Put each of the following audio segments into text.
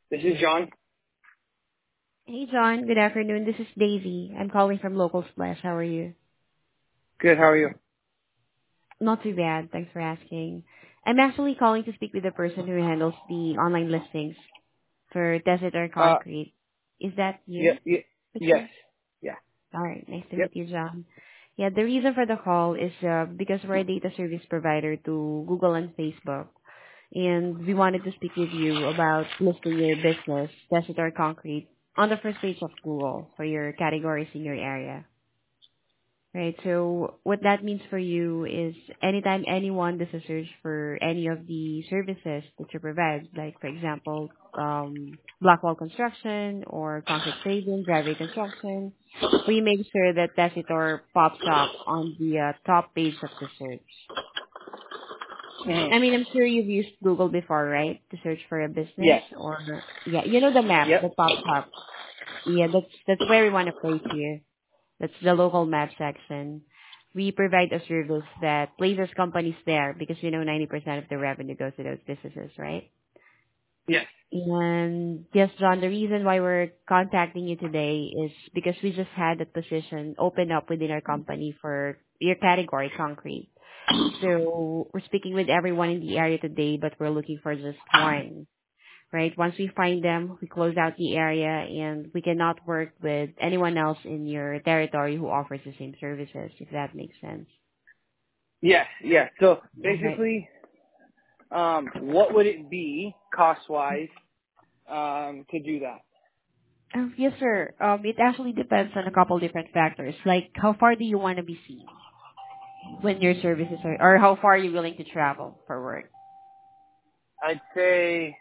This is John. Hey, John. Good afternoon. This is Daisy. I'm calling from Local Splash. How are you? Good. How are you? Not too bad. Thanks for asking. I'm actually calling to speak with the person who handles the online listings for Desert or Uh, Concrete. Is that yeah, you? yeah, yes. Victor? Yeah. All right. Nice to Yep. meet you, John. Yeah, the reason for the call is because we're a data service provider to Google and Facebook, and we wanted to speak with you about listing your business, Desert or Concrete, on the first page of Google for your categories in your area. Right. So what that means for you is anytime anyone does a search for any of the services that you provide, like for example, block wall construction or concrete paving, driveway construction, we make sure that Tessitor pops up on the top page of the search. Mhm. I mean, I'm sure you've used Google before, right? To search for a business Yes. or, yeah, you know the map Yep. that pops up. Yeah, that's where we want to place you. That's the local map section. We provide a service that places companies there because we know 90% of the revenue goes to those businesses, right? Yes. And yes, John, the reason why we're contacting you today is because we just had that position open up within our company for your category, concrete. So we're speaking with everyone in the area today, but we're looking for just one, right? Once we find them, we close out the area and we cannot work with anyone else in your territory who offers the same services, if that makes sense. Yes. Yes. So Right. basically, what would it be cost-wise, to do that? Yes, sir. It actually depends on a couple different factors, like how far do you want to be seen when your services are, or how far are you willing to travel for work, I'd say,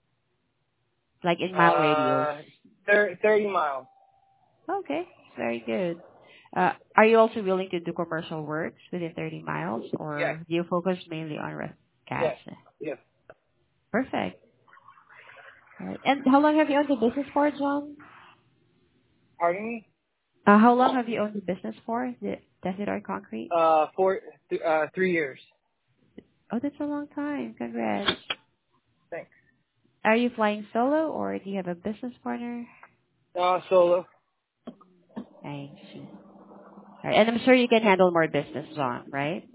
like in mile radius. 30 miles. Okay, very good. Are you also willing to do commercial works within 30 miles, Yes. or do you focus mainly on rest? Yes. Gotcha. Yes. Perfect. All right. And how long have you owned the business for, John? Pardon me? How long have you owned the business for? The Desert or Concrete? 3 years. Oh, that's a long time. Congrats. Thanks. Are you flying solo or do you have a business partner? Solo. I see. All right. And I'm sure you can handle more business, John, right?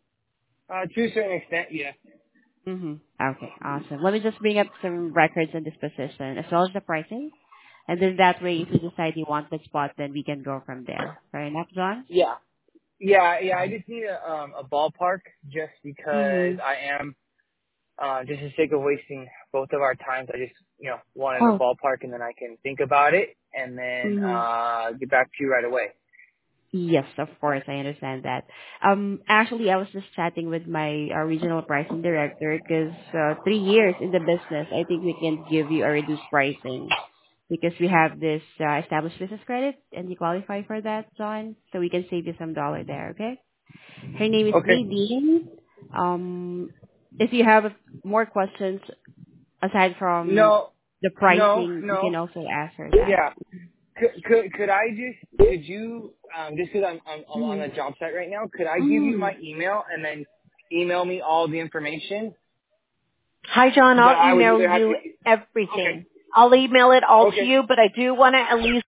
To a certain extent, yes. Mm-hmm. Okay, awesome. Let me just bring up some records on this position as well as the pricing. And then that way, if you decide you want the spot, then we can go from there. Fair enough, John? Yeah. Yeah, yeah. I just need a ballpark just because Mm-hmm. I am just for the sake of wasting both of our times. I just wanted a Oh. ballpark, and then I can think about it, and then Mm-hmm. get back to you right away. Yes, of course, I understand that. Actually, I was just chatting with my regional pricing director because 3 years in the business, I think we can give you a reduced pricing because we have this established business credit and you qualify for that, John. So we can save you some dollar there, okay? Her name is Okay. Nadine. If you have more questions aside from No, the no, pricing, you no. can also ask her that. Yeah. Could you just because I'm on Mm-hmm. the job site right now, could I give you Mm-hmm. my email and then email me all the information Hi, John. that I'll I would email either have to. you Okay. everything. I'll email it all to Okay. you, but I do want to at least